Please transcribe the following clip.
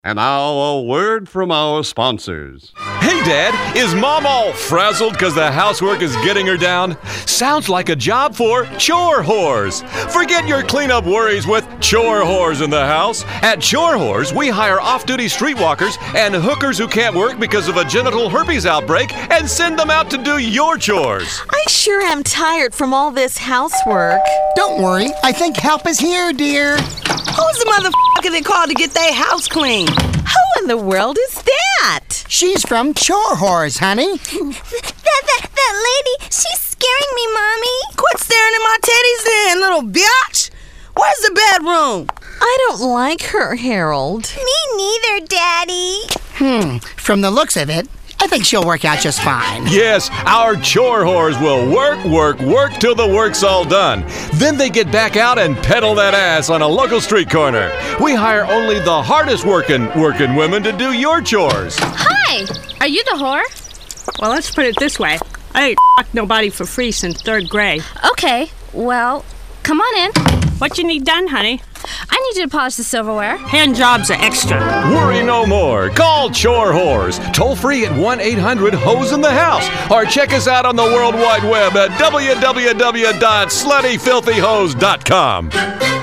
And now a word from our sponsors. Hey, Dad, is Mom all frazzled because the housework is getting her down? Sounds like a job for chore whores. Forget your cleanup worries with chore whores in the house. At Chore Whores, we hire off-duty streetwalkers and hookers who can't work because of a genital herpes outbreak and send them out to do your chores. I sure am tired from all this housework. Don't worry, I think help is here, dear. Who's the motherfucker they called to get their house clean? Who in the world is that? She's from Chore Whores, honey. That lady, she's scaring me, Mommy. Quit staring at my titties then, little bitch. Where's the bedroom? I don't like her, Harold. Me neither, Daddy. From the looks of it, I think she'll work out just fine. Yes, our chore whores will work till the work's all done. Then they get back out and pedal that ass on a local street corner. We hire only the hardest working women to do your chores. Hi! Are you the whore? Well, let's put it this way. I ain't f***ed nobody for free since 3rd grade. Okay, well, come on in. What you need done, honey? I need you to polish the silverware. Hand jobs are extra. Worry no more. Call Chore Whores. Toll free at 1-800-HOSE in the house. Or check us out on the World Wide Web at www.sluttyfilthyhose.com.